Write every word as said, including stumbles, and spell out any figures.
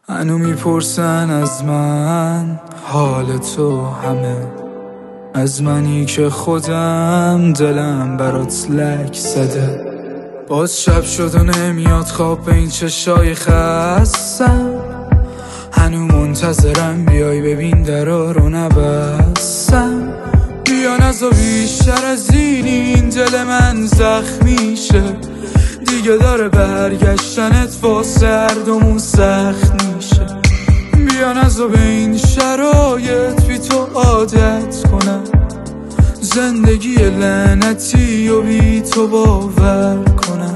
هنو میپرسن از من حال تو همه، از منی که خودم دلم برات لک زده. باز شب شد و نمیاد خواب به این چشای خستم، هنو منتظرم بیای ببین درا رو نبستم. بیا نزا بیشتر از این این دل من زخمیشه، دیگه داره برگشتنت واسه هر دومون سخت میشه. بیا نزا به این شرایط بی تو عادت کنم، زندگی لعنتی و بی تو باور کنم.